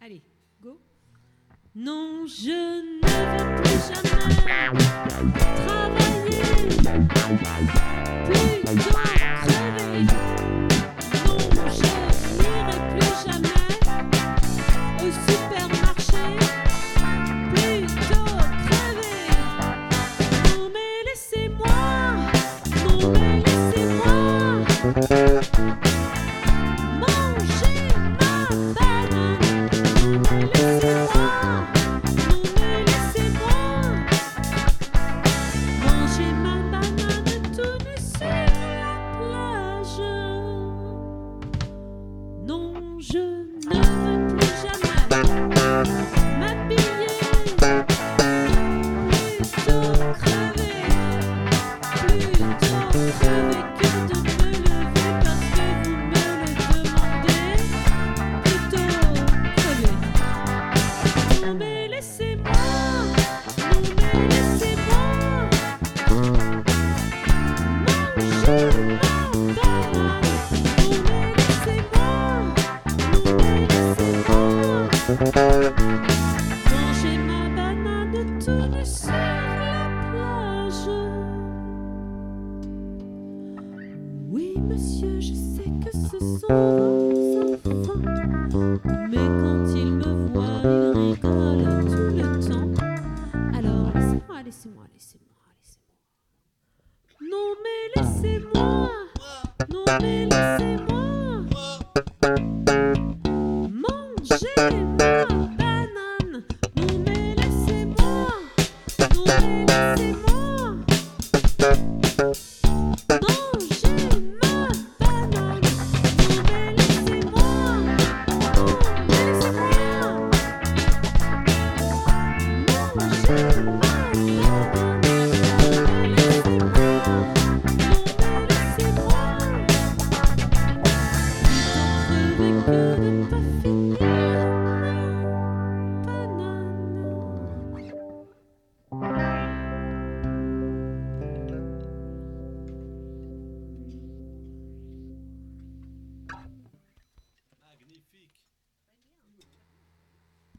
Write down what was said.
Allez, go. Non, je ne veux plus jamais travailler, plutôt crever. Non, je n'irai plus jamais au supermarché, plutôt crever. Non mais laissez-moi, non mais laissez-moi manger ma banane. Non mais laissez-moi manger ma banane tout nu sur la plage. Non, je ne veux plus jamais m'habiller, plutôt crever que de me lever parce que vous me le demandez, plutôt crever. Non mais laissez-moi, non mais laissez-moi manger ma banane. Non mais laissez-moi, non mais laissez-moi manger ma banane tout nu sur la plage. Oui monsieur, je sais que ce sont vos enfants, mais quand ils me voient, ils rigolent tout le temps. Alors laissez-moi, laissez-moi, laissez-moi, laissez-moi. Non mais laissez-moi, non mais laissez-moi manger ma